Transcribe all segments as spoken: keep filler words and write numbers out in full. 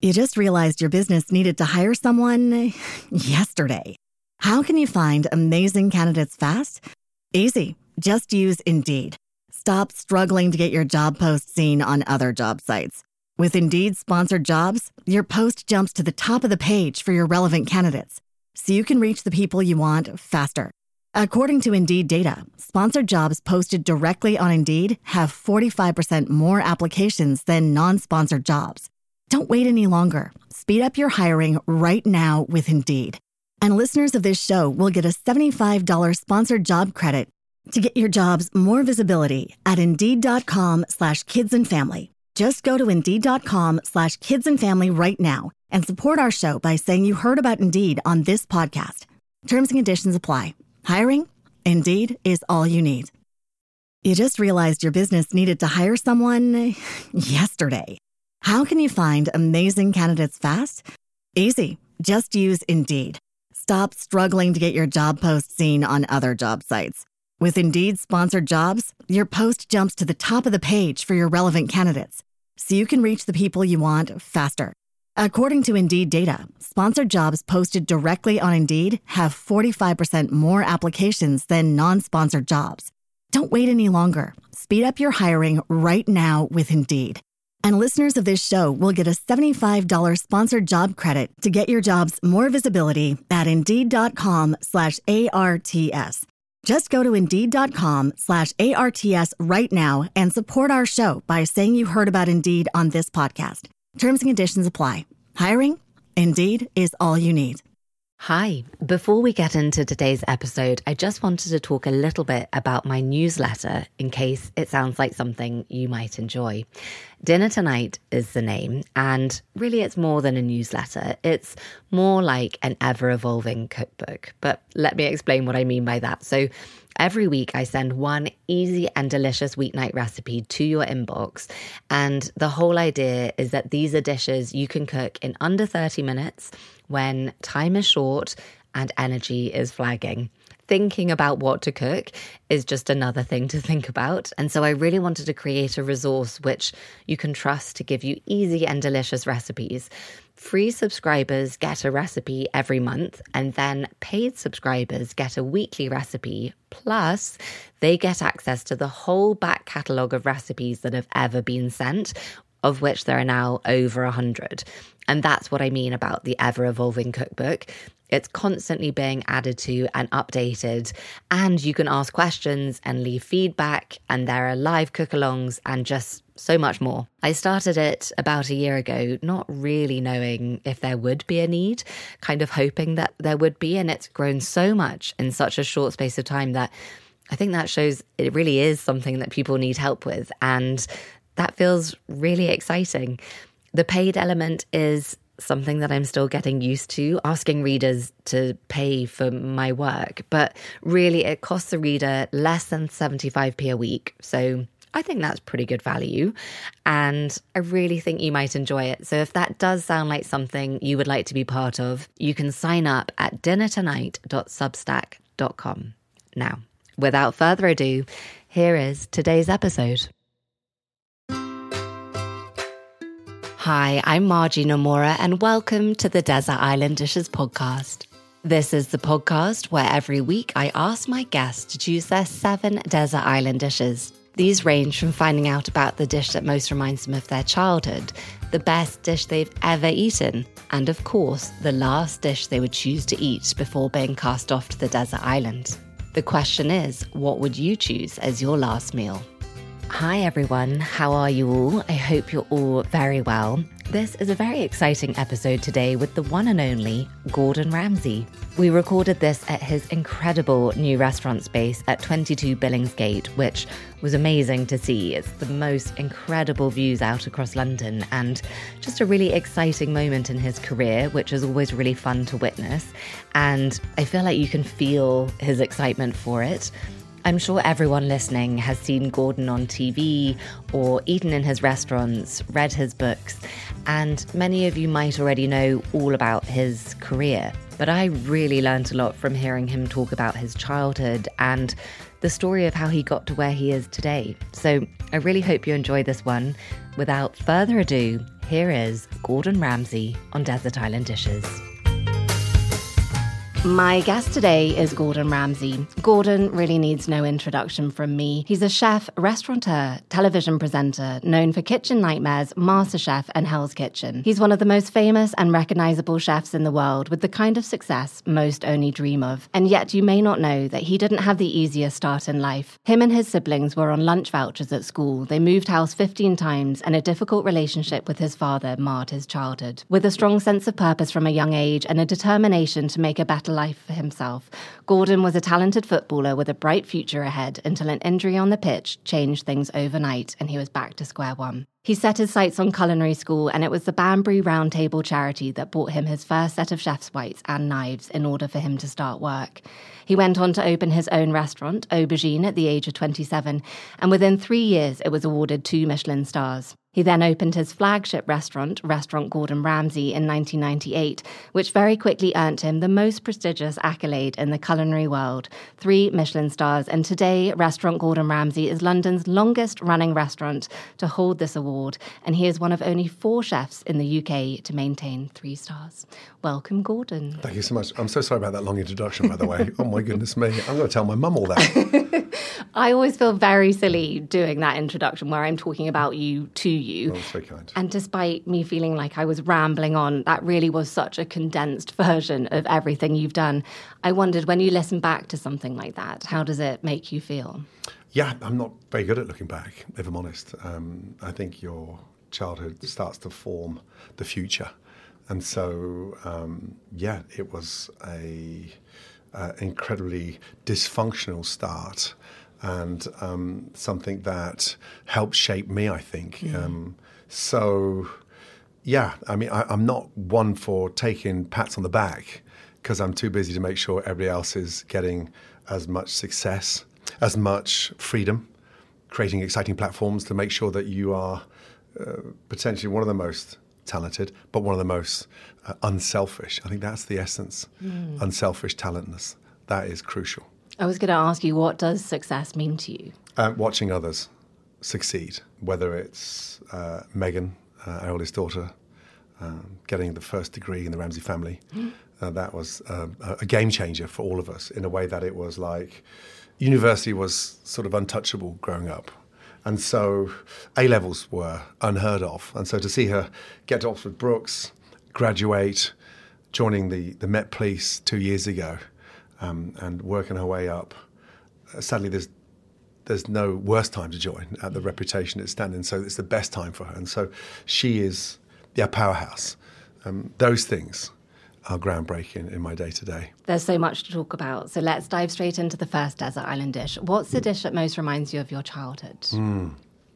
You just realized your business needed to hire someone yesterday. How can you find amazing candidates fast? Easy. Just use Indeed. Stop struggling to get your job post seen on other job sites. With Indeed sponsored jobs, your post jumps to the top of the page for your relevant candidates, so you can reach the people you want faster. According to Indeed data, sponsored jobs posted directly on Indeed have forty-five percent more applications than non-sponsored jobs. Don't wait any longer. Speed up your hiring right now with Indeed. And listeners of this show will get a seventy-five dollars sponsored job credit to get your jobs more visibility at Indeed.com slash kids and family. Just go to Indeed.com slash kids and family right now and support our show by saying you heard about Indeed on this podcast. Terms and conditions apply. Hiring? Indeed is all you need. You just realized your business needed to hire someone yesterday. How can you find amazing candidates fast? Easy. Just use Indeed. Stop struggling to get your job post seen on other job sites. With Indeed sponsored jobs, your post jumps to the top of the page for your relevant candidates, so you can reach the people you want faster. According to Indeed data, sponsored jobs posted directly on Indeed have forty-five percent more applications than non-sponsored jobs. Don't wait any longer. Speed up your hiring right now with Indeed. And listeners of this show will get a seventy-five dollars sponsored job credit to get your jobs more visibility at Indeed.com slash ARTS. Just go to Indeed.com slash ARTS right now and support our show by saying you heard about Indeed on this podcast. Terms and conditions apply. Hiring? Indeed is all you need. Hi. Before we get into today's episode, I just wanted to talk a little bit about my newsletter in case it sounds like something you might enjoy. Dinner Tonight is the name, and really it's more than a newsletter. It's more like an ever-evolving cookbook. But let me explain what I mean by that. So every week I send one easy and delicious weeknight recipe to your inbox. And the whole idea is that these are dishes you can cook in under thirty minutes when time is short and energy is flagging. Thinking about what to cook is just another thing to think about. And so I really wanted to create a resource which you can trust to give you easy and delicious recipes. Free subscribers get a recipe every month, and then paid subscribers get a weekly recipe. Plus, they get access to the whole back catalogue of recipes that have ever been sent, of which there are now over a hundred. And that's what I mean about the ever-evolving cookbook. It's constantly being added to and updated, and you can ask questions and leave feedback, and there are live cook-alongs and just so much more. I started it about a year ago, not really knowing if there would be a need, kind of hoping that there would be, and it's grown so much in such a short space of time that I think that shows it really is something that people need help with, and that feels really exciting. The paid element is something that I'm still getting used to, asking readers to pay for my work. But really, it costs the reader less than seventy-five p a week. So I think that's pretty good value. And I really think you might enjoy it. So if that does sound like something you would like to be part of, you can sign up at dinner tonight dot substack dot com. Now, without further ado, here is today's episode. Hi, I'm Margie Nomura, and welcome to the Desert Island Dishes podcast. This is the podcast where every week I ask my guests to choose their seven desert island dishes. These range from finding out about the dish that most reminds them of their childhood, the best dish they've ever eaten, and of course, the last dish they would choose to eat before being cast off to the desert island. The question is, what would you choose as your last meal? Hi everyone, how are you all? I hope you're all very well. This is a very exciting episode today with the one and only Gordon Ramsay. We recorded this at his incredible new restaurant space at twenty-two Billingsgate, which was amazing to see. It's the most incredible views out across London and just a really exciting moment in his career, which is always really fun to witness. And I feel like you can feel his excitement for it. I'm sure everyone listening has seen Gordon on T V or eaten in his restaurants, read his books, and many of you might already know all about his career. But I really learned a lot from hearing him talk about his childhood and the story of how he got to where he is today. So I really hope you enjoy this one. Without further ado, here is Gordon Ramsay on Desert Island Dishes. My guest today is Gordon Ramsay. Gordon really needs no introduction from me. He's a chef, restaurateur, television presenter, known for Kitchen Nightmares, MasterChef, and Hell's Kitchen. He's one of the most famous and recognizable chefs in the world, with the kind of success most only dream of. And yet you may not know that he didn't have the easiest start in life. Him and his siblings were on lunch vouchers at school. They moved house fifteen times, and a difficult relationship with his father marred his childhood. With a strong sense of purpose from a young age and a determination to make a better life for himself, Gordon was a talented footballer with a bright future ahead until an injury on the pitch changed things overnight and he was back to square one. He set his sights on culinary school, and it was the Banbury Round Table charity that bought him his first set of chef's whites and knives in order for him to start work. He went on to open his own restaurant, Aubergine, at the age of twenty-seven, and within three years it was awarded two Michelin stars. He then opened his flagship restaurant, Restaurant Gordon Ramsay, in nineteen ninety-eight, which very quickly earned him the most prestigious accolade in the culinary world, three Michelin stars, and today Restaurant Gordon Ramsay is London's longest-running restaurant to hold this award, and he is one of only four chefs in the U K to maintain three stars. Welcome, Gordon. Thank you so much. I'm so sorry about that long introduction, by the way. Oh, my goodness me. I'm going to tell my mum all that. I always feel very silly doing that introduction where I'm talking about you to you. Oh, that's very kind. And despite me feeling like I was rambling on, that really was such a condensed version of everything you've done. I wondered, when you listen back to something like that, how does it make you feel? Yeah, I'm not very good at looking back, if I'm honest. Um, I think your childhood starts to form the future. And so, um, yeah, it was a uh, incredibly dysfunctional start, and um, something that helped shape me, I think. Mm. Um, so, yeah, I mean, I, I'm not one for taking pats on the back, because I'm too busy to make sure everybody else is getting as much success, as much freedom, creating exciting platforms to make sure that you are uh, potentially one of the most talented, but one of the most uh, unselfish. I think that's the essence. Mm. Unselfish talentness. That is crucial. I was going to ask you, what does success mean to you? Uh, watching others succeed, whether it's uh, Megan, uh, our eldest daughter, um, getting the first degree in the Ramsay family. Mm. Uh, that was uh, a game changer for all of us, in a way that it was like university was sort of untouchable growing up. And so A-levels were unheard of. And so to see her get to Oxford Brookes, graduate, joining the, the Met Police two years ago, um, and working her way up, uh, sadly there's there's no worse time to join at the reputation it's standing. So it's the best time for her. And so she is yeah, powerhouse. Um, those things are groundbreaking in my day-to-day. There's so much to talk about. So let's dive straight into the first desert island dish. What's the dish that most reminds you of your childhood? Mm.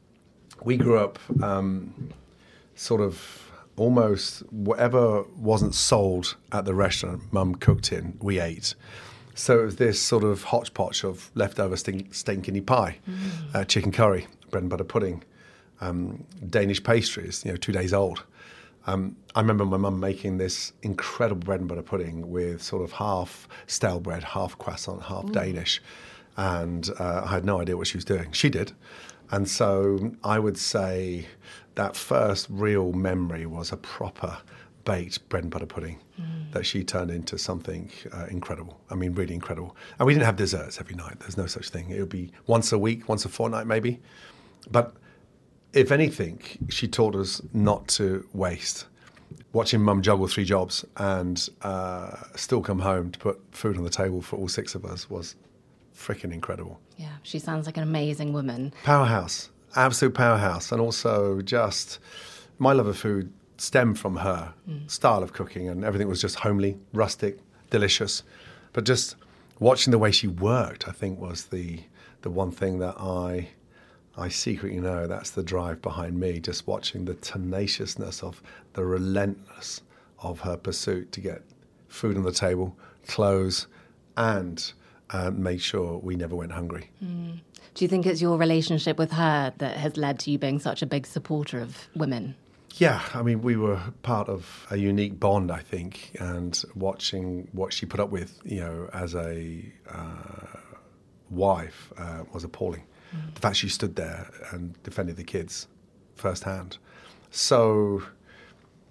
We grew up um, sort of almost whatever wasn't sold at the restaurant Mum cooked in, we ate. So it was this sort of hodgepodge of leftover stink, stinkini pie, mm. uh, chicken curry, bread and butter pudding, um, Danish pastries, you know, two days old. Um, I remember my mum making this incredible bread and butter pudding with sort of half stale bread, half croissant, half Ooh. Danish. And uh, I had no idea what she was doing. She did. And so I would say that first real memory was a proper baked bread and butter pudding mm. that she turned into something uh, incredible. I mean, really incredible. And we didn't have desserts every night. There's no such thing. It would be once a week, once a fortnight maybe. But if anything, she taught us not to waste. Watching Mum juggle three jobs and uh, still come home to put food on the table for all six of us was freaking incredible. Yeah, she sounds like an amazing woman. Powerhouse, absolute powerhouse. And also just my love of food stemmed from her mm. style of cooking, and everything was just homely, rustic, delicious. But just watching the way she worked, I think, was the the one thing that I... I secretly know that's the drive behind me, just watching the tenaciousness of the relentless of her pursuit to get food on the table, clothes, and uh, make sure we never went hungry. Mm. Do you think it's your relationship with her that has led to you being such a big supporter of women? Yeah, I mean, we were part of a unique bond, I think, and watching what she put up with, you know, as a uh, wife uh, was appalling. The fact she stood there and defended the kids firsthand. So,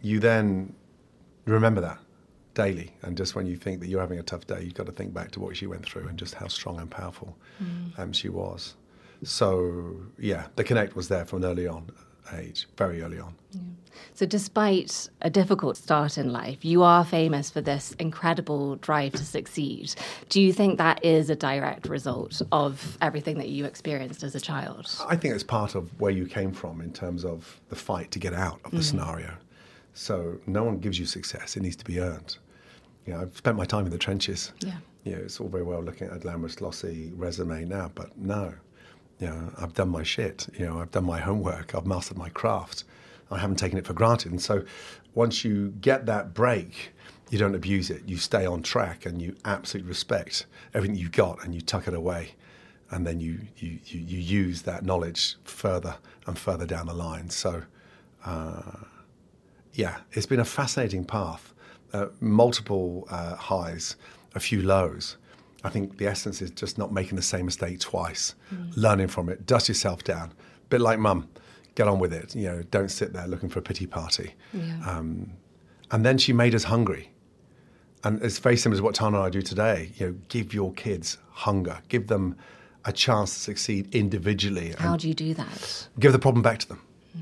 you then remember that daily. And just when you think that you're having a tough day, you've got to think back to what she went through and just how strong and powerful mm. um, she was. So, yeah, the connect was there from an early on age, very early on. Yeah. So despite a difficult start in life, you are famous for this incredible drive to succeed. Do you think that is a direct result of everything that you experienced as a child? I think it's part of where you came from in terms of the fight to get out of the mm. scenario. So no one gives you success. It needs to be earned. You know, I've spent my time in the trenches. Yeah. You know, it's all very well looking at a glamorous, glossy resume now, but no. You know, I've done my shit. You know, I've done my homework. I've mastered my craft. I haven't taken it for granted. And so once you get that break, you don't abuse it. You stay on track and you absolutely respect everything you've got and you tuck it away. And then you, you, you, you use that knowledge further and further down the line. So, uh, yeah, it's been a fascinating path. Uh, multiple uh, highs, a few lows. I think the essence is just not making the same mistake twice, mm. learning from it, dust yourself down. A bit like mum, get on with it. You know, don't sit there looking for a pity party. Yeah. Um, and then she made us hungry. And it's very similar to what Tana and I do today. You know, give your kids hunger. Give them a chance to succeed individually. How do you do that? Give the problem back to them. Mm.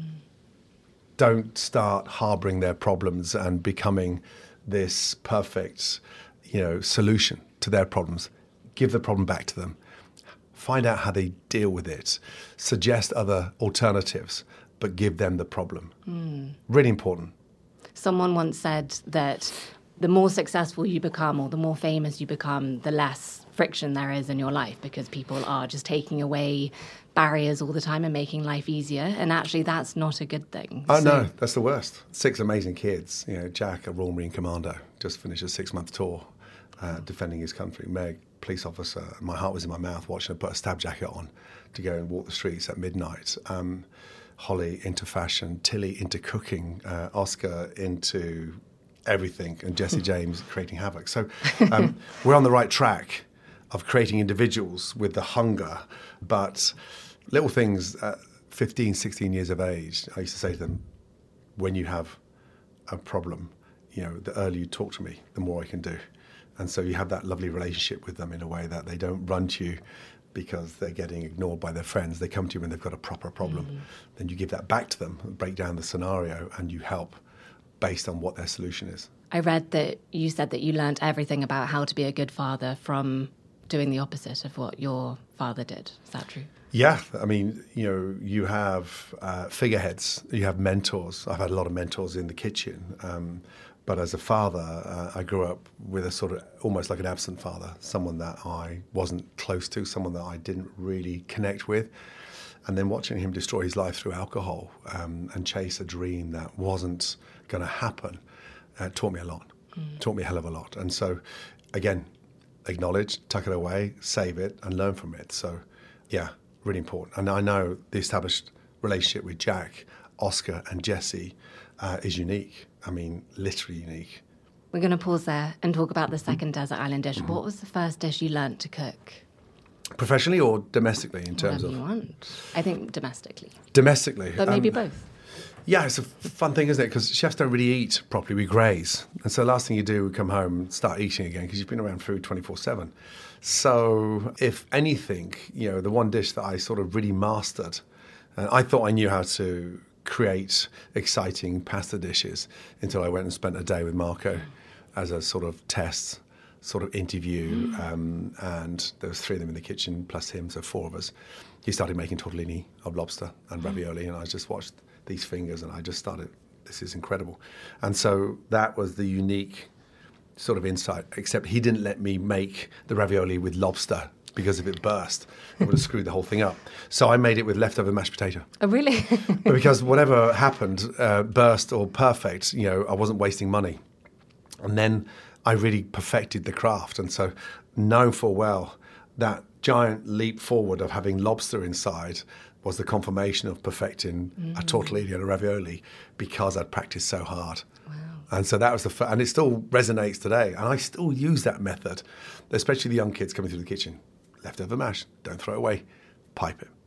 Don't start harboring their problems and becoming this perfect, you know, solution to their problems. Give the problem back to them. Find out how they deal with it. Suggest other alternatives, but give them the problem. Mm. Really important. Someone once said that the more successful you become or the more famous you become, the less friction there is in your life because people are just taking away barriers all the time and making life easier. And actually, that's not a good thing. Oh, so, no, that's the worst. Six amazing kids. You know, Jack, a Royal Marine Commando, just finished a six-month tour. Uh, defending his country. Meg, police officer, my heart was in my mouth watching her put a stab jacket on to go and walk the streets at midnight. Um, Holly into fashion, Tilly into cooking, uh, Oscar into everything, and Jesse James creating havoc. So um, we're on the right track of creating individuals with the hunger, but little things at fifteen, sixteen years of age, I used to say to them, when you have a problem, you know, the earlier you talk to me, the more I can do. And so you have that lovely relationship with them in a way that they don't run to you because they're getting ignored by their friends. They come to you when they've got a proper problem. Mm. Then you give that back to them, break down the scenario, and you help based on what their solution is. I read that you said that you learned everything about how to be a good father from doing the opposite of what your father did. Is that true? Yeah. I mean, you know, you have uh, figureheads, you have mentors. I've had a lot of mentors in the kitchen. Um, But as a father, uh, I grew up with a sort of almost like an absent father, someone that I wasn't close to, someone that I didn't really connect with. And then watching him destroy his life through alcohol um, and chase a dream that wasn't going to happen uh, taught me a lot, mm. taught me a hell of a lot. And so, again, acknowledge, tuck it away, save it, and learn from it. So, yeah, really important. And I know the established relationship with Jack, Oscar, and Jesse uh, is unique. I mean, literally unique. We're going to pause there and talk about the second desert island dish. What was the first dish you learnt to cook? Professionally or domestically in terms Whatever of? you want. I think domestically. Domestically. But maybe um, both. Yeah, it's a fun thing, isn't it? Because chefs don't really eat properly. We graze. And so the last thing you do, we come home and start eating again because you've been around food twenty-four seven. So if anything, you know, the one dish that I sort of really mastered, and I thought I knew how to create exciting pasta dishes until I went and spent a day with Marco as a sort of test, sort of interview. Mm. Um, and there was three of them in the kitchen, plus him, so four of us. He started making tortellini of lobster and ravioli, and I just watched these fingers and I just started, this is incredible. And so that was the unique sort of insight, except he didn't let me make the ravioli with lobster because if it burst, it would have screwed the whole thing up. So I made it with leftover mashed potato. Oh, really? But because whatever happened, uh, burst or perfect, you know, I wasn't wasting money. And then I really perfected the craft. And so knowing full well that giant leap forward of having lobster inside was the confirmation of perfecting mm. a tortellini and a ravioli because I'd practiced so hard. Wow. And so that was the, f- and it still resonates today. And I still use that method, especially the young kids coming through the kitchen. Leftover mash, don't throw it away, pipe it.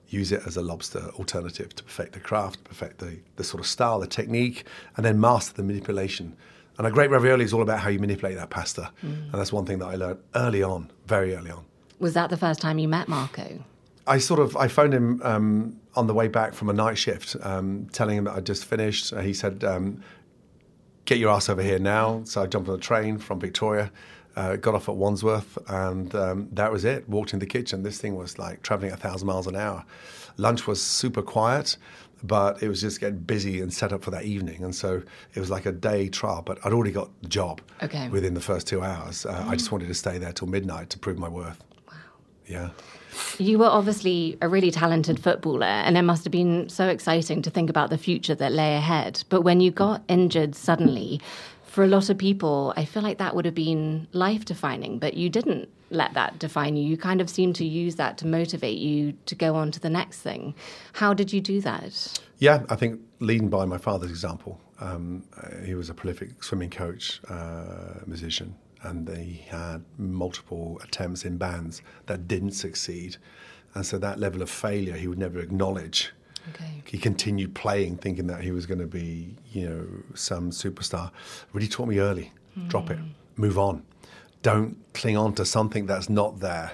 use it as a lobster alternative to perfect the craft, perfect the, the sort of style, the technique, and then master the manipulation. And a great ravioli is all about how you manipulate that pasta. Mm. And that's one thing that I learned early on, very early on. Was that the first time you met Marco? I sort of, I phoned him um, on the way back from a night shift, um, telling him that I'd just finished. Uh, he said, um, get your ass over here now. So I jumped on a train from Victoria, uh, got off at Wandsworth, and um, that was it. Walked in the kitchen. This thing was like traveling a thousand miles an hour. Lunch was super quiet, but it was just getting busy and set up for that evening. And so it was like a day trial, but I'd already got the job okay. within the first two hours. Uh, mm. I just wanted to stay there till midnight to prove my worth. Wow. Yeah. You were obviously a really talented footballer, and it must have been so exciting to think about the future that lay ahead. But when you got injured suddenly, for a lot of people, I feel like that would have been life-defining, but you didn't let that define you. You kind of seemed to use that to motivate you to go on to the next thing. How did you do that? Yeah, I think leading by my father's example. Um, he was a prolific swimming coach, uh, musician, and he had multiple attempts in bands that didn't succeed. And so that level of failure he would never acknowledge. Okay. He continued playing, thinking that he was going to be, you know, some superstar. Really taught me early, mm. drop it, move on. Don't cling on to something that's not there.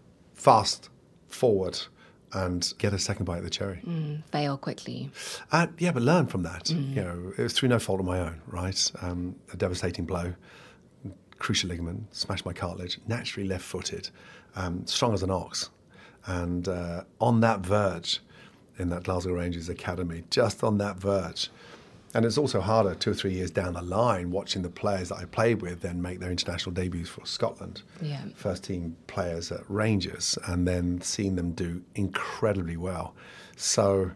Fast forward and get a second bite of the cherry. Mm, fail quickly. Uh, yeah, but learn from that. Mm. You know, it was through no fault of my own, right? Um, a devastating blow. Cruciate ligament, smashed my cartilage, naturally left-footed, um, strong as an ox. And uh, on that verge, in that Glasgow Rangers Academy, just on that verge. And it's also harder two or three years down the line watching the players that I played with then make their international debuts for Scotland. Yeah. First team players at Rangers, and then seeing them do incredibly well. So,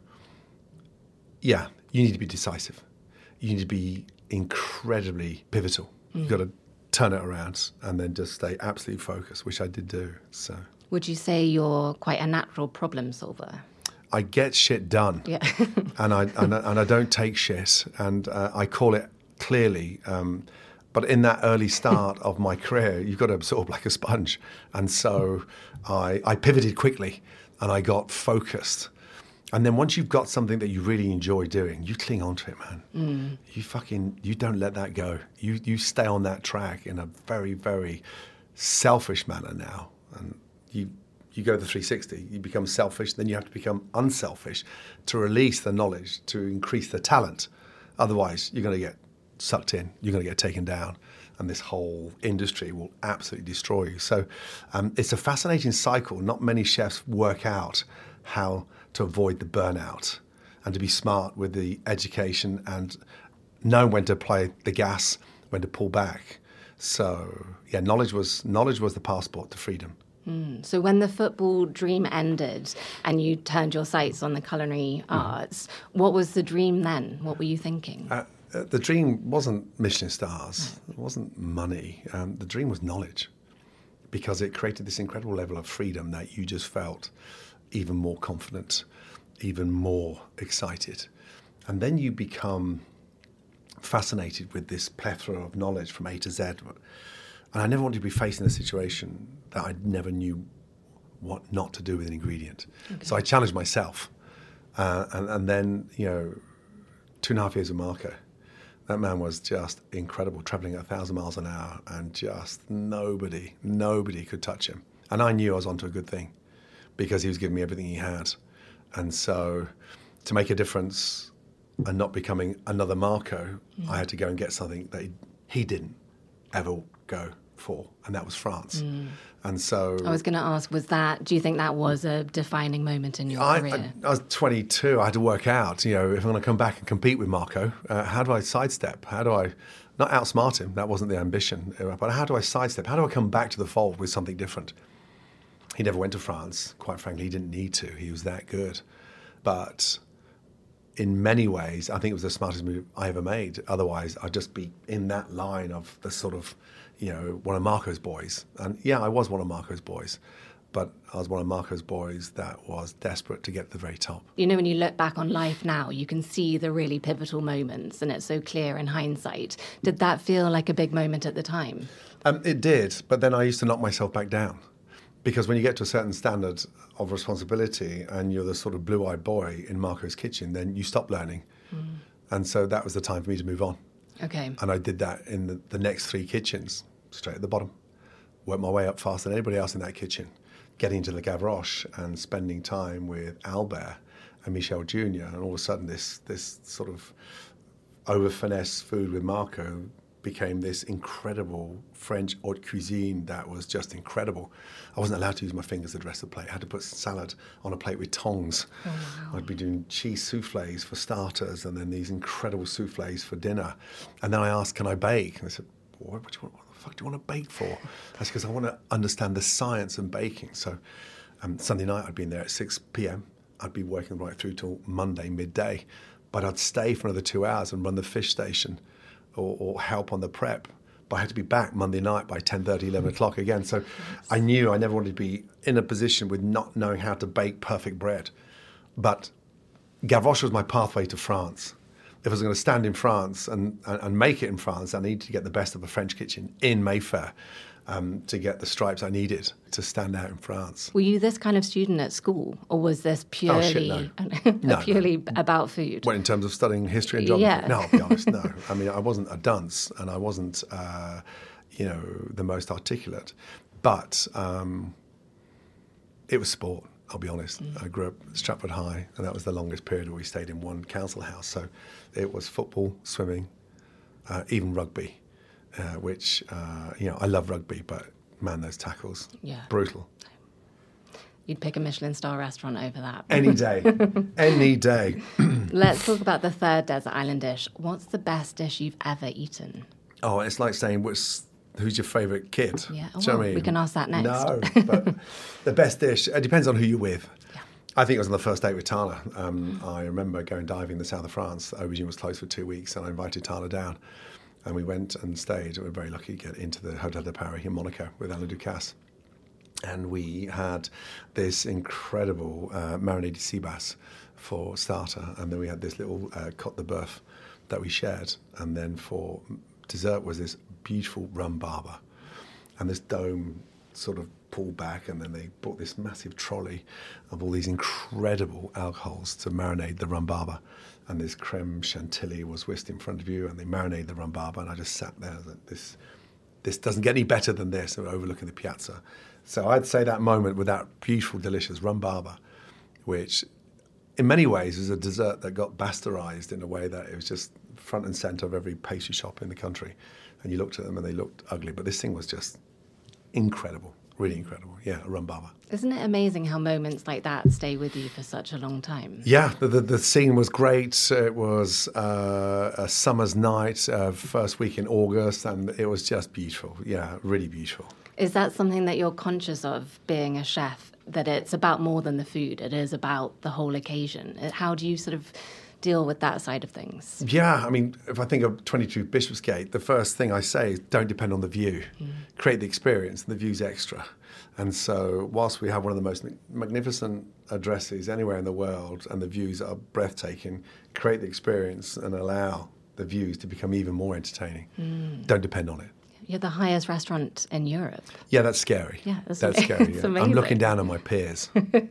yeah, you need to be decisive. You need to be incredibly pivotal. Mm. You've got to turn it around and then just stay absolutely focused, which I did do. So, would you say you're quite a natural problem solver? I get shit done, yeah. and I and, I and I don't take shit, and uh, I call it clearly. Um, but in that early start of my career, you've got to absorb like a sponge, and so I, I pivoted quickly, and I got focused. And then once you've got something that you really enjoy doing, you cling on to it, man. Mm. You fucking you don't let that go. You you stay on that track in a very very selfish manner now, and you. You go the three sixty, you become selfish, then you have to become unselfish to release the knowledge, to increase the talent. Otherwise, you're going to get sucked in, you're going to get taken down, and this whole industry will absolutely destroy you. So um, it's a fascinating cycle. Not many chefs work out how to avoid the burnout and to be smart with the education and know when to play the gas, when to pull back. So, yeah, knowledge was knowledge was the passport to freedom. Mm. So when the football dream ended and you turned your sights on the culinary arts, mm. what was the dream then? What were you thinking? Uh, uh, the dream wasn't Michelin stars. It wasn't money. Um, the dream was knowledge, because it created this incredible level of freedom that you just felt even more confident, even more excited. And then you become fascinated with this plethora of knowledge from A to Z. And I never wanted to be faced in a situation that I never knew what not to do with an ingredient. Okay. So I challenged myself. Uh, and, and then, you know, two and a half years with Marco, that man was just incredible, traveling at a thousand miles an hour, and just nobody, nobody could touch him. And I knew I was onto a good thing because he was giving me everything he had. And so to make a difference and not becoming another Marco, mm. I had to go and get something that he, he didn't ever go for, and that was France. Mm. And so I was going to ask, was that, do you think that was a defining moment in your I, career? I, I was twenty-two. I had to work out, you know, if I'm going to come back and compete with Marco, uh, how do I sidestep? How do I not outsmart him? That wasn't the ambition. But how do I sidestep? How do I come back to the fold with something different? He never went to France. Quite frankly, he didn't need to. He was that good. But in many ways, I think it was the smartest move I ever made. Otherwise, I'd just be in that line of the sort of, you know, one of Marco's boys. And yeah, I was one of Marco's boys, but I was one of Marco's boys that was desperate to get to the very top. You know, when you look back on life now, you can see the really pivotal moments, and it's so clear in hindsight. Did that feel like a big moment at the time? Um, it did, but then I used to knock myself back down, Because when you get to a certain standard of responsibility and you're the sort of blue-eyed boy in Marco's kitchen, then you stop learning. Mm. And so that was the time for me to move on. Okay. And I did that in the, the next three kitchens, straight at the bottom. Worked my way up faster than anybody else in that kitchen. Getting into the Gavroche and spending time with Albert and Michel Junior And all of a sudden this this sort of over-finesse food with Marco became this incredible French haute cuisine that was just incredible. I wasn't allowed to use my fingers to dress the plate. I had to put salad on a plate with tongs. Oh, wow. I'd be doing cheese soufflés for starters and then these incredible soufflés for dinner. And then I asked, can I bake? And they said, what, what, do you want, what the fuck do you want to bake for? I said, because I want to understand the science of baking. So um, Sunday night I'd be in there at six p.m. I'd be working right through till Monday midday. But I'd stay for another two hours and run the fish station or, or help on the prep. But I had to be back Monday night by ten thirty, eleven o'clock again. So I knew I never wanted to be in a position with not knowing how to bake perfect bread. But Gavroche was my pathway to France. If I was going to stand in France and, and, and make it in France, I needed to get the best of a French kitchen in Mayfair um, to get the stripes I needed to stand out in France. Were you this kind of student at school, or was this purely, oh, shit, no. no, purely no. about food? Well, in terms of studying history and geography? Yeah. No, I'll be honest, no. I mean, I wasn't a dunce and I wasn't, uh, you know, the most articulate. But um, it was sport, I'll be honest. Mm. I grew up at Stratford High, and that was the longest period where we stayed in one council house. So it was football, swimming, uh, even rugby, uh, which, uh, you know, I love rugby, but man, those tackles, yeah. brutal. You'd pick a Michelin star restaurant over that. Any day. Any day. Let's talk about the third desert island dish. What's the best dish you've ever eaten? Oh, it's like saying, what's, who's your favourite kid? Yeah, oh, Do you know well, what I mean? we can ask that next. No, but the best dish, it depends on who you're with. Yeah. I think it was on the first date with Tana. Um, I remember going diving in the south of France. The aubergine was closed for two weeks, and I invited Tana down. And we went and stayed. We were very lucky to get into the Hotel de Paris in Monaco with Alain Ducasse. And we had this incredible uh, marinated sea bass for starter. And then we had this little uh, cote de boeuf that we shared. And then for dessert was this beautiful rum barber. And this dome sort of pulled back, and then they brought this massive trolley of all these incredible alcohols to marinate the rum barber. And this creme chantilly was whisked in front of you, and they marinated the rum barber, and I just sat there. Like, this this doesn't get any better than this, overlooking the piazza. So I'd say that moment with that beautiful, delicious rum barber, which in many ways is a dessert that got bastardized in a way that it was just front and center of every pastry shop in the country. And you looked at them and they looked ugly, but this thing was just incredible. Really incredible. Yeah, a rum barber. Isn't it amazing how moments like that stay with you for such a long time? Yeah, the, the, the scene was great. It was uh, a summer's night, uh, first week in August, and it was just beautiful. Yeah, really beautiful. Is that something that you're conscious of being a chef, that it's about more than the food, it is about the whole occasion? How do you sort of deal with that side of things? Yeah, I mean, if I think of twenty-two Bishopsgate, the first thing I say is don't depend on the view. Mm. Create the experience, and the view's extra. And so whilst we have one of the most magnificent addresses anywhere in the world and the views are breathtaking, create the experience and allow the views to become even more entertaining. Mm. Don't depend on it. You're the highest restaurant in Europe. Yeah, that's scary. Yeah, that's, that's scary. Yeah. Amazing. I'm looking down on my peers.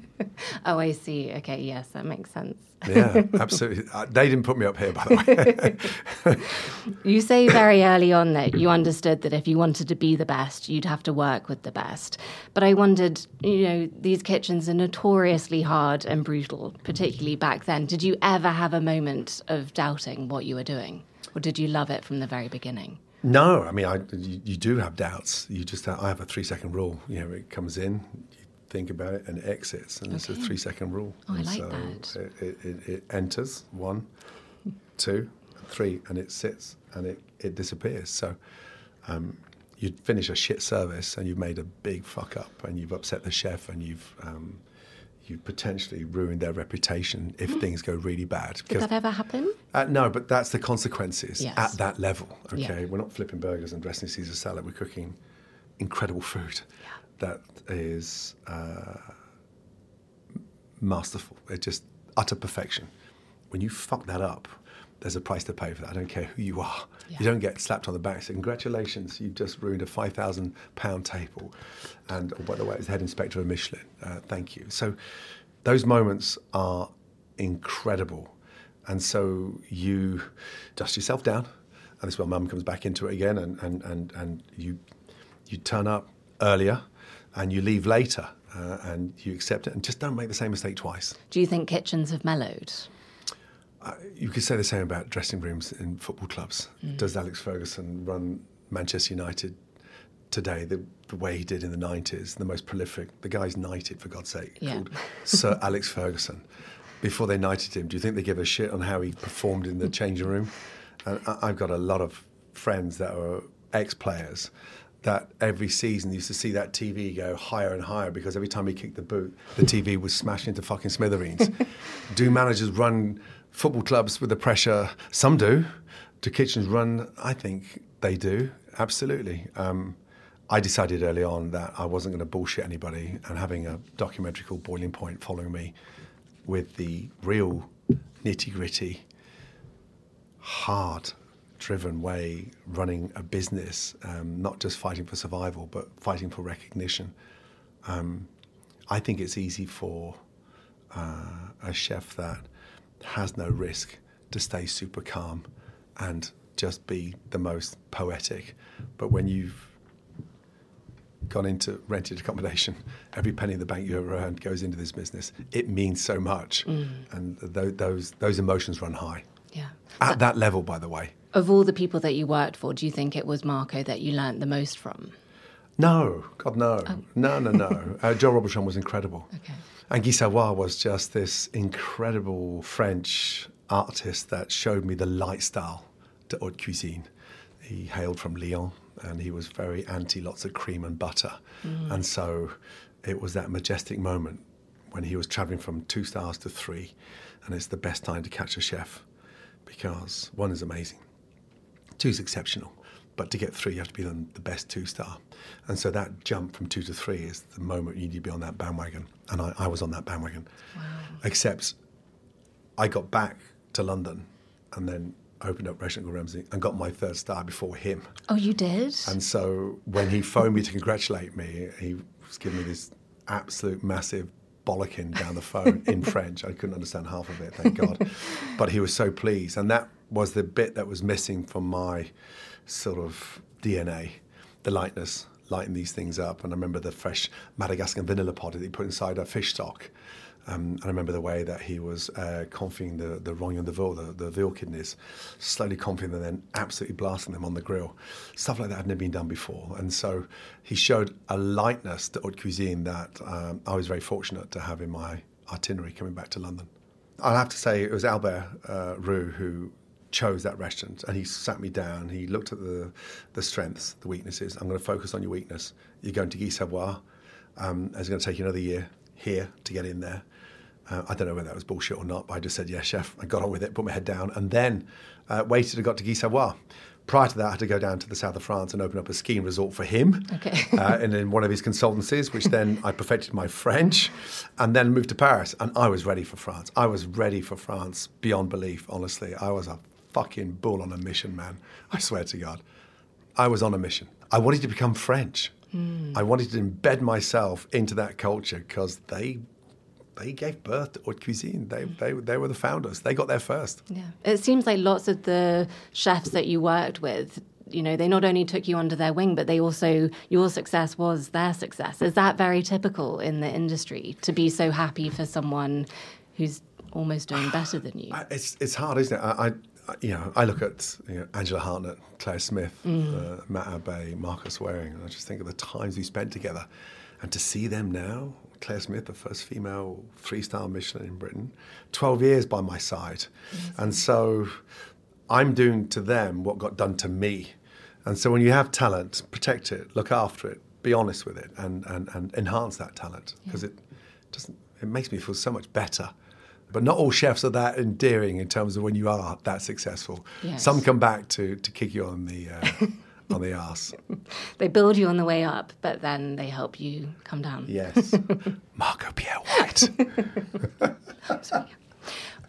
Oh, I see. Okay, yes, that makes sense. Yeah, absolutely. They didn't put me up here, by the way. You say very early on that you understood that if you wanted to be the best, you'd have to work with the best. But I wondered, you know, these kitchens are notoriously hard and brutal, particularly back then. Did you ever have a moment of doubting what you were doing? Or did you love it from the very beginning? No, I mean, I, you, you do have doubts. You just have, I have a three-second rule. You know, it comes in, you think about it, and it exits, and okay. It's a three-second rule. Oh, I and like so that. It, it, it enters, one, two, three, and it sits, and it, it disappears. So um, you'd finish a shit service, and you've made a big fuck-up, and you've upset the chef, and you've... Um, you've potentially ruined their reputation if mm. things go really bad. Did that ever happen? Uh, no, but that's the consequences yes. at that level, okay? Yeah. We're not flipping burgers and dressing Caesar salad. We're cooking incredible food yeah. that is uh, masterful. It's just utter perfection. When you fuck that up, there's a price to pay for that. I don't care who you are. Yeah. You don't get slapped on the back and say, congratulations, you've just ruined a five thousand pound table. And, oh, by the way, it's the head inspector of Michelin. Uh, thank you. So those moments are incredible. And so you dust yourself down. And this is where Mum comes back into it again. And, and, and, and you, you turn up earlier and you leave later. Uh, and you accept it and just don't make the same mistake twice. Do you think kitchens have mellowed? Uh, you could say the same about dressing rooms in football clubs. Mm. Does Alex Ferguson run Manchester United today the, the way he did in the nineties? The most prolific. The guy's knighted, for God's sake, yeah. called Sir Alex Ferguson. Before they knighted him, do you think they give a shit on how he performed in the changing room? And I, I've got a lot of friends that are ex-players that every season used to see that T V go higher and higher because every time he kicked the boot, the T V was smashed into fucking smithereens. Do managers run football clubs with the pressure? Some do. Do kitchens run? I think they do, absolutely. Um, I decided early on that I wasn't going to bullshit anybody, and having a documentary called Boiling Point following me with the real nitty-gritty, hard driven way running a business, um, not just fighting for survival, but fighting for recognition. Um, I think it's easy for uh, a chef that has no risk to stay super calm and just be the most poetic. But when you've gone into rented accommodation, every penny in the bank you ever earned goes into this business. It means so much. Mm. And th- those those emotions run high. Yeah. At that level, by the way. Of all the people that you worked for, do you think it was Marco that you learnt the most from? No, God, no. Oh. No, no, no. uh, Joe Robuchon was incredible. Okay. And Guy Savoy was just this incredible French artist that showed me the light style to haute cuisine. He hailed from Lyon, and he was very anti lots of cream and butter. Mm. And so it was that majestic moment when he was travelling from two stars to three, and it's the best time to catch a chef because one is amazing. Two's exceptional, but to get three, you have to be on the best two-star. And so that jump from two to three is the moment you need to be on that bandwagon. And I, I was on that bandwagon. Wow. Except I got back to London and then opened up Restaurant Gordon Ramsay and got my third star before him. Oh, you did? And so when he phoned me to congratulate me, he was giving me this absolute massive bollocking down the phone in French. I couldn't understand half of it, thank God. But he was so pleased. And that was the bit that was missing from my sort of D N A, the lightness, lighting these things up. And I remember the fresh Madagascar vanilla pod that he put inside a fish stock. Um, and I remember the way that he was uh, confying the, the rognon de veau, the, the veal kidneys, slowly confying them and then absolutely blasting them on the grill. Stuff like that had never been done before. And so he showed a lightness to haute cuisine that um, I was very fortunate to have in my itinerary coming back to London. I'll have to say it was Albert uh, Roux who chose that restaurant, and he sat me down. He looked at the the strengths, the weaknesses. I'm going to focus on your weakness. You're going to Guy Savoy. Um, it's going to take you another year here to get in there. Uh, I don't know whether that was bullshit or not, but I just said, yeah, chef. I got on with it, put my head down, and then uh, waited and got to Guy Savoy. Prior to that, I had to go down to the south of France and open up a skiing resort for him, okay. uh, and in one of his consultancies, which then I perfected my French, and then moved to Paris. And I was ready for France. I was ready for France beyond belief, honestly. I was a fucking bull on a mission, man. I swear to God. I was on a mission. I wanted to become French. Mm. I wanted to embed myself into that culture because they they gave birth to haute cuisine. They, they, they were the founders. They got there first. Yeah. It seems like lots of the chefs that you worked with, you know, they not only took you under their wing, but they also, your success was their success. Is that very typical in the industry, to be so happy for someone who's almost doing better than you? It's it's hard, isn't it? I, I you know, I look at you know, Angela Hartnett, Claire Smith, mm. uh, Matt Abbé, Marcus Waring, and I just think of the times we spent together. And to see them now, Claire Smith, the first female three-star Michelin in Britain, twelve years by my side. Yes. And so I'm doing to them what got done to me. And so when you have talent, protect it, look after it, be honest with it, and, and, and enhance that talent. Because yeah. it doesn't, it makes me feel so much better. But not all chefs are that endearing in terms of when you are that successful. Yes. Some come back to, to kick you on the... Uh, on the arse. They build you on the way up, but then they help you come down. Yes. Marco Pierre White. Sorry.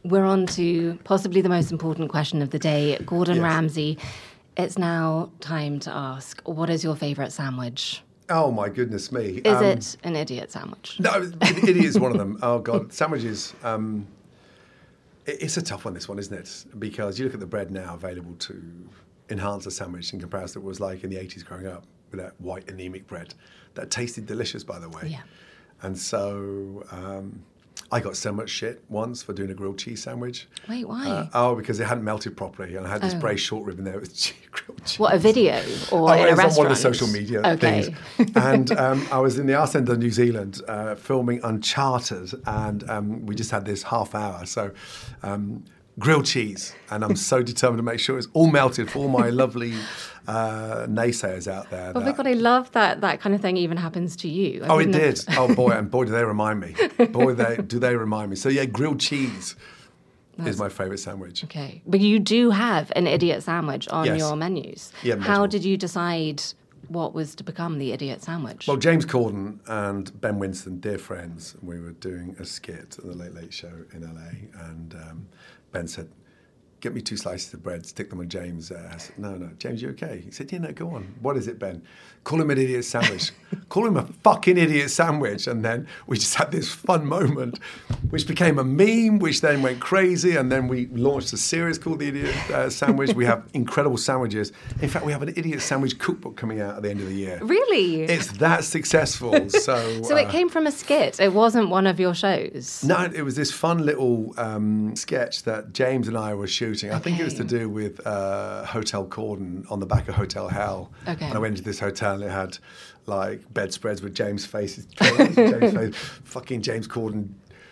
We're on to possibly the most important question of the day. Gordon Yes. Ramsay, it's now time to ask, what is your favourite sandwich? Oh, my goodness me. Is Um, it an idiot sandwich? No, it, it is one of them. Oh, God. Sandwiches. Um, it, it's a tough one, this one, isn't it? Because you look at the bread now available to enhance a sandwich in comparison to what it was like in the eighties growing up with that white anemic bread. That tasted delicious, by the way. Yeah. And so um, I got so much shit once for doing a grilled cheese sandwich. Wait, why? Uh, oh, because it hadn't melted properly. And I had this Oh. braised short rib in there with grilled cheese. What, a video or Oh, in it a was on restaurant? one of the social media Okay. things. And um, I was in the arse end of New Zealand uh, filming Uncharted, and um, we just had this half hour. So um, grilled cheese, and I'm so determined to make sure it's all melted for all my lovely uh, naysayers out there. Oh my that- God, I love that that kind of thing even happens to you. I Oh, it wouldn't have- did. Oh, boy, and boy, do they remind me. Boy, they do they remind me. So, yeah, grilled cheese is my favourite sandwich. Okay. But you do have an idiot sandwich on Yes. your menus. Yeah, How multiple. did you decide what was to become the idiot sandwich? Well, James Corden and Ben Winston, dear friends, we were doing a skit at the Late Late Show in L A, and um, Ben said, get me two slices of bread, stick them on James' ass. No, no, James, you okay? He said, yeah, no, go on. What is it, Ben? Call him an idiot sandwich. Call him a fucking idiot sandwich. And then we just had this fun moment, which became a meme, which then went crazy. And then we launched a series called The Idiot uh, Sandwich. We have incredible sandwiches. In fact, we have an idiot sandwich cookbook coming out at the end of the year. Really? It's that successful. So, so uh, it came from a skit. It wasn't one of your shows. No, it was this fun little um, sketch that James and I were shooting. I think it was to do with uh, Hotel Corden on the back of Hotel Hell. Okay. And I went into this hotel and it had like bedspreads with James' face, James' face, fucking James Corden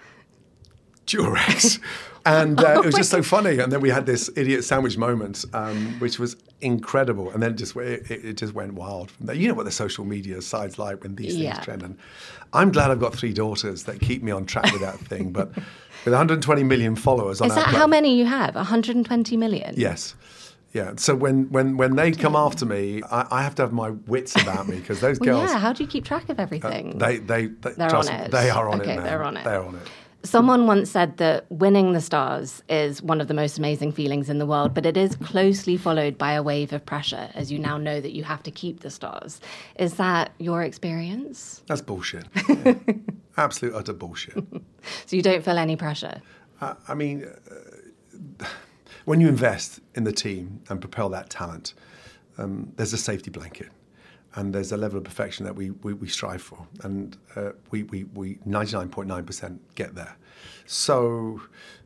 Durex. And uh, it was just so funny. And then we had this idiot sandwich moment, um, which was incredible. And then it just it, it just went wild from there. You know what the social media side's like when these Yeah. things trend. And I'm glad I've got three daughters that keep me on track with that thing. But with one hundred twenty million followers on Is our that how plat- many you have? one hundred twenty million? Yes. Yeah. So when, when, when they come after me, I, I have to have my wits about me because those Well, girls, yeah, how do you keep track of everything? they, they, they, They're trust on me, it. they are on Okay, it, man. they're on it. They're on it. Someone once said that winning the stars is one of the most amazing feelings in the world, but it is closely followed by a wave of pressure as you now know that you have to keep the stars. Is that your experience? That's bullshit. Yeah. Absolute utter bullshit. So you don't feel any pressure? I, I mean, uh, when you invest in the team and propel that talent, um, there's a safety blanket. And there's a level of perfection that we, we, we strive for. And uh, we, we, we ninety-nine point nine percent get there. So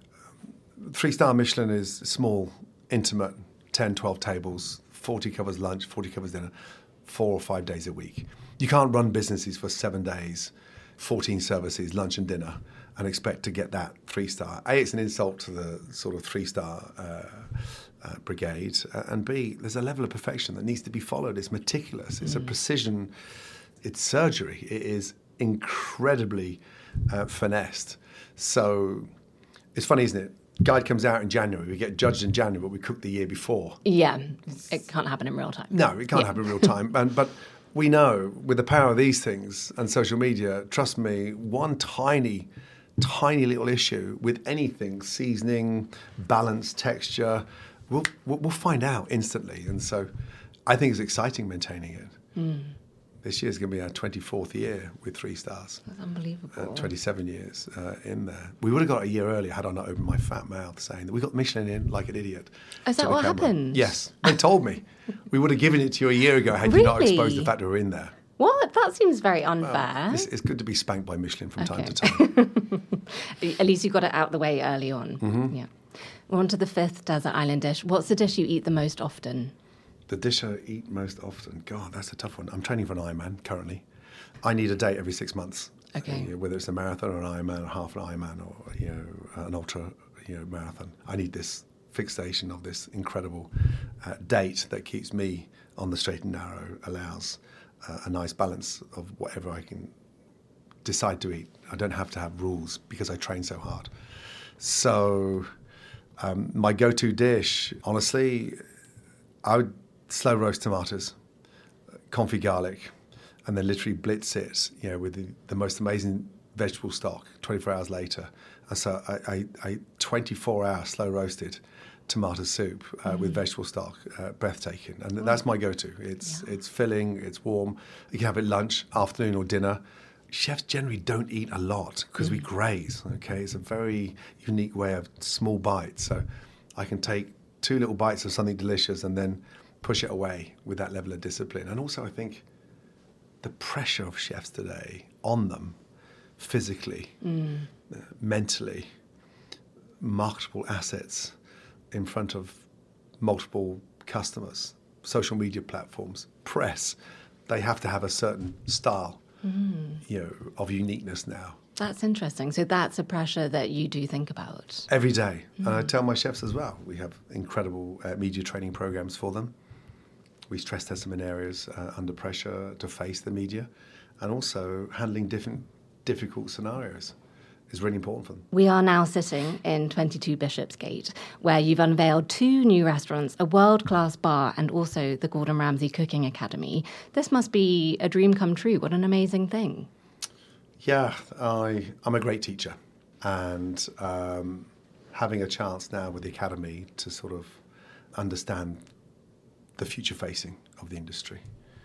um, three-star Michelin is small, intimate, ten, twelve tables, forty covers lunch, forty covers dinner, four or five days a week. You can't run businesses for seven days, fourteen services, lunch and dinner, and expect to get that three-star. A, it's an insult to the sort of three-star uh, Uh, brigade, uh, and B, there's a level of perfection that needs to be followed. It's meticulous. It's mm. a precision. It's surgery. It is incredibly uh, finessed. So it's funny, isn't it? Guide comes out in January. We get judged in January, but we cooked the year before. Yeah, it can't happen in real time. No, it can't Yeah. happen in real time. And, but we know with the power of these things and social media, trust me, one tiny, tiny little issue with anything, seasoning, balance, texture, We'll, we'll find out instantly. And so I think it's exciting maintaining it. Mm. This year's going to be our twenty-fourth year with three stars. That's unbelievable. Uh, twenty-seven years uh, in there. We would have got it a year earlier had I not opened my fat mouth saying that we got Michelin in like an idiot. Is that what happened? Yes. They told me. We would have given it to you a year ago had you not Really? exposed the fact that we were in there. What? That seems very unfair. It's, it's good to be spanked by Michelin from Okay. time to time. At least you got it out the way early on. Mm-hmm. Yeah. We're on to the fifth desert island dish. What's the dish you eat the most often? The dish I eat most often. God, that's a tough one. I'm training for an Ironman currently. I need a date every six months. Okay. You know, whether it's a marathon or an Ironman or half an Ironman or you know an ultra you know marathon. I need this fixation of this incredible uh, date that keeps me on the straight and narrow, allows uh, a nice balance of whatever I can decide to eat. I don't have to have rules because I train so hard. So um, my go-to dish, honestly, I would slow roast tomatoes, confit garlic, and then literally blitz it, you know, with the, the most amazing vegetable stock twenty-four hours later. And so I, I, I twenty-four hour slow roasted tomato soup uh, mm. with vegetable stock, uh, breathtaking. And oh. that's my go-to. It's yeah. it's filling, it's warm. You can have it lunch, afternoon or dinner. Chefs generally don't eat a lot because mm. we graze, okay? It's a very unique way of small bites. So I can take two little bites of something delicious and then push it away with that level of discipline. And also I think the pressure of chefs today on them, physically, mm. uh, mentally, marketable assets in front of multiple customers, social media platforms, press, they have to have a certain style, mm. you know, of uniqueness now. That's interesting. So that's a pressure that you do think about? Every day. Mm. And I tell my chefs as well, we have incredible uh, media training programs for them. We stress test them in areas uh, under pressure to face the media, and also handling different difficult scenarios is really important for them. We are now sitting in twenty-two Bishopsgate, where you've unveiled two new restaurants, a world-class bar, and also the Gordon Ramsay Cooking Academy. This must be a dream come true. What an amazing thing. Yeah, I, I'm a great teacher, and um, having a chance now with the Academy to sort of understand the future facing of the industry.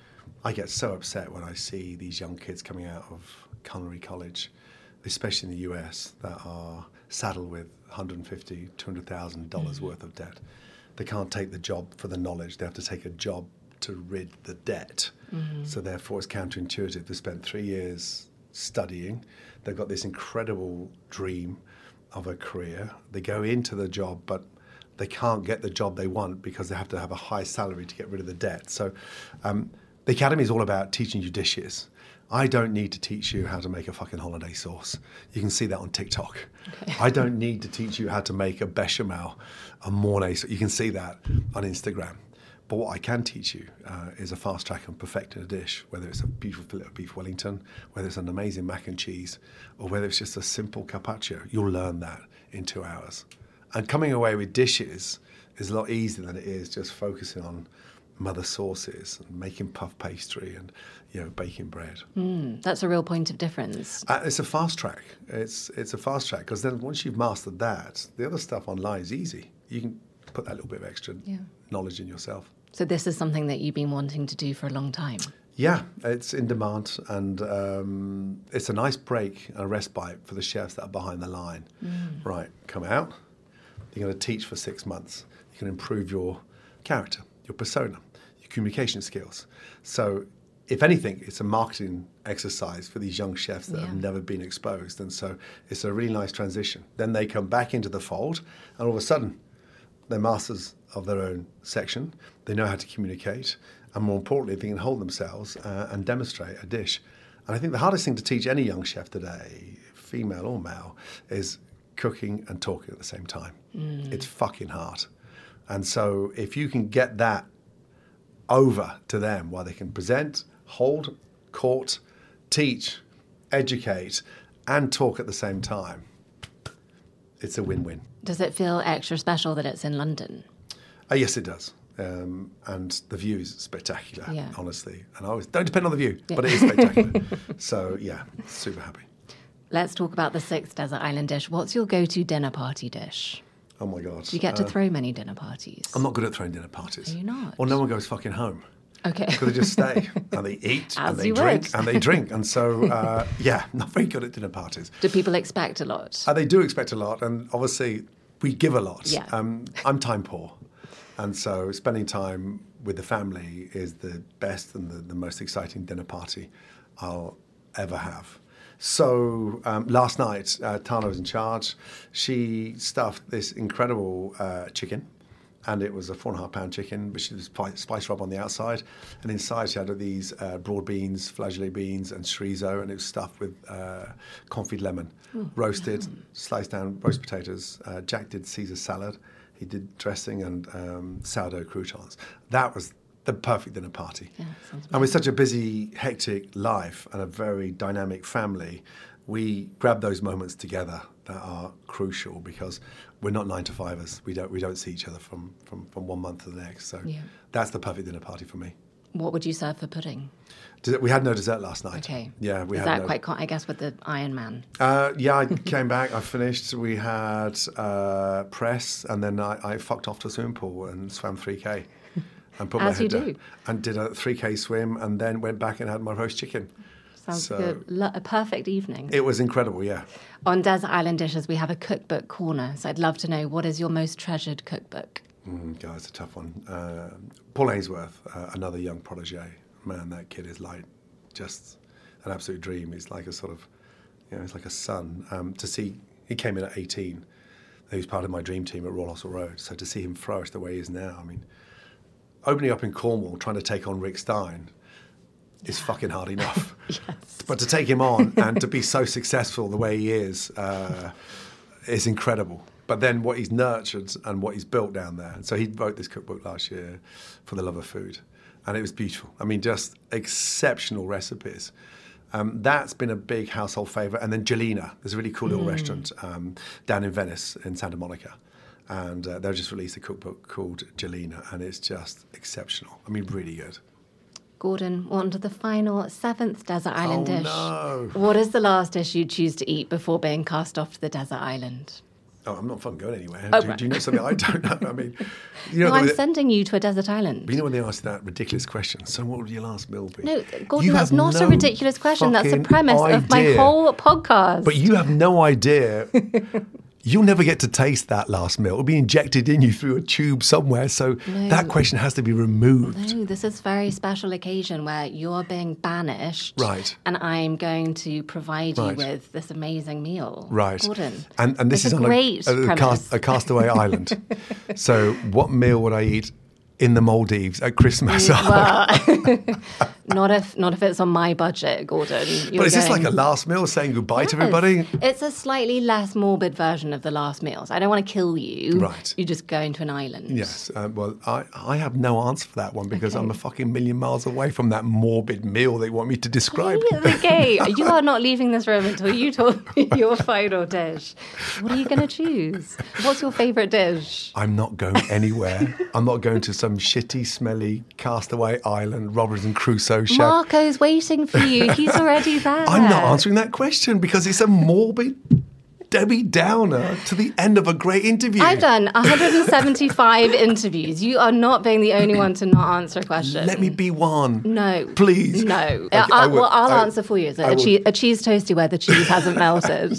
I get so upset when I see these young kids coming out of culinary college, especially in the U S, that are saddled with one hundred fifty thousand dollars, two hundred thousand dollars mm-hmm. worth of debt. They can't take the job for the knowledge. They have to take a job to rid the debt. Mm-hmm. So therefore it's counterintuitive. They spent three years studying. They've got this incredible dream of a career. They go into the job, but they can't get the job they want because they have to have a high salary to get rid of the debt. So um, the Academy is all about teaching you dishes. I don't need to teach you how to make a fucking hollandaise sauce. You can see that on TikTok. Okay. I don't need to teach you how to make a bechamel, a mornay. You can see that on Instagram. But what I can teach you uh, is a fast track on perfecting a dish, whether it's a beautiful fillet of beef Wellington, whether it's an amazing mac and cheese, or whether it's just a simple carpaccio. You'll learn that in two hours. And coming away with dishes is a lot easier than it is just focusing on mother sauces and making puff pastry and, you know, baking bread. Mm, that's a real point of difference. Uh, it's a fast track. It's it's a fast track because then once you've mastered that, the other stuff online is easy. You can put that little bit of extra yeah. knowledge in yourself. So this is something that you've been wanting to do for a long time? Yeah, it's in demand, and um, it's a nice break, a respite for the chefs that are behind the line. Mm. Right, come out. You're going to teach for six months. You can improve your character, your persona, your communication skills. So if anything, it's a marketing exercise for these young chefs that yeah. have never been exposed. And so it's a really nice transition. Then they come back into the fold, and all of a sudden, they're masters of their own section. They know how to communicate. And more importantly, they can hold themselves uh, and demonstrate a dish. And I think the hardest thing to teach any young chef today, female or male, is cooking and talking at the same time. Mm. It's fucking hard. And so if you can get that over to them while they can present, hold, court, teach, educate, and talk at the same time, it's a win-win. Does it feel extra special that it's in London? Uh, yes, it does. Um, and the view is spectacular, yeah. honestly. And I always don't depend on the view, yeah. but it is spectacular. So, yeah, super happy. Let's talk about the sixth desert island dish. What's your go-to dinner party dish? Oh, my God. Do you get to uh, throw many dinner parties? I'm not good at throwing dinner parties. Are you not? Well, no one goes fucking home. Okay. Because they just stay and they eat As and they you drink would. and they drink. And so, uh, yeah, not very good at dinner parties. Do people expect a lot? Uh, they do expect a lot. And obviously, we give a lot. Yeah. Um, I'm time poor. And so spending time with the family is the best and the, the most exciting dinner party I'll ever have. So um, last night, uh, Tana was in charge. She stuffed this incredible uh, chicken, and it was a four and a half pound chicken, but she was spice rub on the outside. And inside she had these uh, broad beans, flageolet beans, and chorizo, and it was stuffed with uh, confit lemon, Ooh, roasted, yum. sliced down roast potatoes. Uh, Jack did Caesar salad. He did dressing and um, sourdough croutons. That was the perfect dinner party. Yeah, and with such a busy, hectic life and a very dynamic family, we grab those moments together that are crucial because we're not nine to fivers. We don't we don't see each other from, from, from one month to the next. So yeah. that's the perfect dinner party for me. What would you serve for pudding? We had no dessert last night. Okay. Yeah, we Is had that no... quite, con- I guess, with the Iron Man? Uh, yeah, I came back, I finished, we had uh, press, and then I, I fucked off to a swimming pool and swam three K. And put As my you head do. down. And did a three K swim, and then went back and had my roast chicken. Sounds So- good. Lo- a perfect evening. It was incredible, yeah. On Desert Island Dishes, we have a cookbook corner. So I'd love to know, what is your most treasured cookbook? Mm, God, it's a tough one. Uh, Paul Ainsworth, uh, another young protege. Man, that kid is like just an absolute dream. He's like a sort of, you know, he's like a son. Um, to see, he came in at eighteen. He was part of my dream team at Royal Hospital Road. So to see him flourish the way he is now, I mean, opening up in Cornwall, trying to take on Rick Stein is fucking hard enough. Yes. But to take him on and to be so successful the way he is, uh, is incredible. But then what he's nurtured and what he's built down there. And so he wrote this cookbook last year for the love of food. And it was beautiful. I mean, just exceptional recipes. Um, that's been a big household favourite. And then Jelena, there's a really cool little mm. restaurant um, down in Venice, in Santa Monica. And uh, they've just released a cookbook called Jelena, and it's just exceptional. I mean, really good. Gordon, on to the final seventh desert island oh, dish. No. What is the last dish you'd choose to eat before being cast off to the desert island? Oh, I'm not fucking going anywhere. Oh, do, right. do you know something I don't know? I mean, you know, no, I'm the, sending you to a desert island. But you know when they ask that ridiculous question, so what would your last meal be? No, Gordon, you that's not no a ridiculous question. That's the premise idea. of my whole podcast. But you have no idea. You'll never get to taste that last meal. It'll be injected in you through a tube somewhere. So no. that question has to be removed. No, this is a very special occasion where you're being banished. Right. And I'm going to provide right. you with this amazing meal. Right. Gordon. And, and this it's is a on great a, a, cast, a castaway island. So what meal would I eat in the Maldives at Christmas? Well, not if not if it's on my budget, Gordon. You're but is this going, like a last meal saying goodbye yes, to everybody? It's a slightly less morbid version of the last meals. I don't want to kill you. Right. You're just going to an island. Yes. Uh, well, I, I have no answer for that one because okay. I'm a fucking million miles away from that morbid meal they want me to describe. Okay, you are not leaving this room until you told me your final dish. What are you going to choose? What's your favourite dish? I'm not going anywhere. I'm not going to some shitty, smelly, castaway island, Robinson Crusoe chef. Marco's waiting for you. He's already there. I'm not answering that question because it's a morbid Debbie Downer to the end of a great interview. I've done one hundred seventy-five interviews. You are not being the only one to not answer a question. Let me be one. No. Please. No. Okay, uh, I I, will, well, I'll I, answer for you. Is it I a, will. cheese, a cheese toasty where the cheese hasn't melted?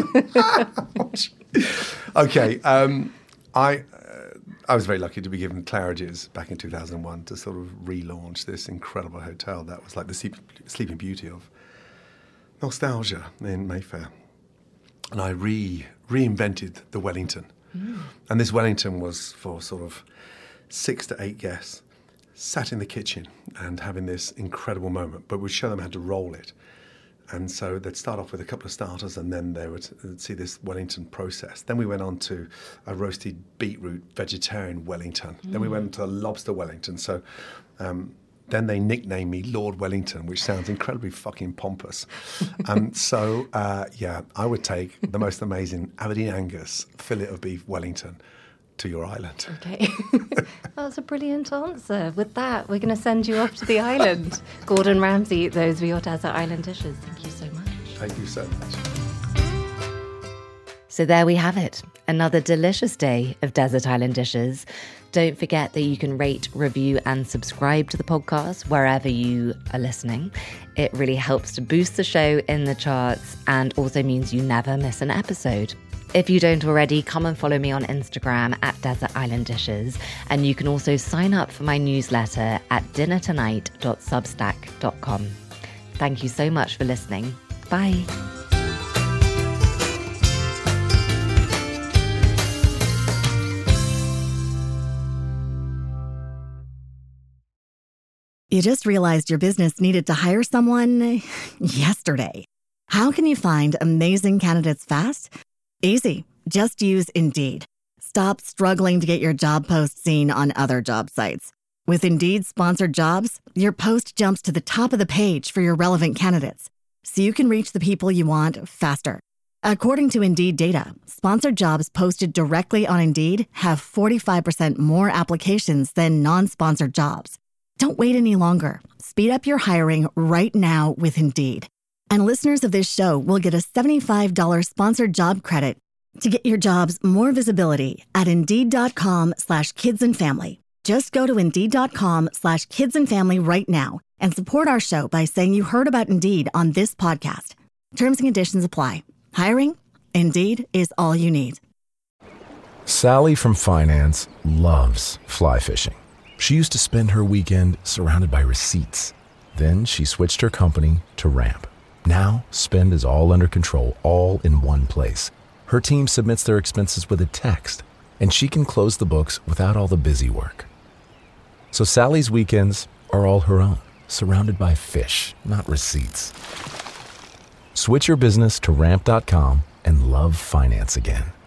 Okay. Um, I... I was very lucky to be given Claridge's back in two thousand one to sort of relaunch this incredible hotel that was like the sleep, Sleeping Beauty of nostalgia in Mayfair. And I re reinvented the Wellington. Mm. And this Wellington was for sort of six to eight guests, sat in the kitchen and having this incredible moment, but we'd show them how to roll it. And so they'd start off with a couple of starters and then they would see this Wellington process. Then we went on to a roasted beetroot vegetarian Wellington. Mm. Then we went to a lobster Wellington. So um, then they nicknamed me Lord Wellington, which sounds incredibly fucking pompous. And so, uh, yeah, I would take the most amazing Aberdeen Angus fillet of beef Wellington to your island. Okay. That's a brilliant answer. With that, we're going to send you off to the island. Gordon Ramsay, those were your desert island dishes. Thank you so much. Thank you so much. So there we have it. Another delicious day of Desert Island Dishes. Don't forget that you can rate, review and subscribe to the podcast wherever you are listening. It really helps to boost the show in the charts and also means you never miss an episode. If you don't already, come and follow me on Instagram at Desert Island Dishes. And you can also sign up for my newsletter at dinner tonight dot substack dot com. Thank you so much for listening. Bye. You just realized your business needed to hire someone yesterday. How can you find amazing candidates fast? Easy. Just use Indeed. Stop struggling to get your job post seen on other job sites. With Indeed sponsored jobs, your post jumps to the top of the page for your relevant candidates, so you can reach the people you want faster. According to Indeed data, sponsored jobs posted directly on Indeed have forty-five percent more applications than non-sponsored jobs. Don't wait any longer. Speed up your hiring right now with Indeed. And listeners of this show will get a seventy-five dollars sponsored job credit to get your jobs more visibility at Indeed.com slash kids and family. Just go to Indeed.com slash kids and family right now and support our show by saying you heard about Indeed on this podcast. Terms and conditions apply. Hiring? Indeed is all you need. Sally from finance loves fly fishing. She used to spend her weekend surrounded by receipts. Then she switched her company to Ramp. Now, spend is all under control, all in one place. Her team submits their expenses with a text, and she can close the books without all the busy work. So Sally's weekends are all her own, surrounded by fish, not receipts. Switch your business to ramp dot com and love finance again.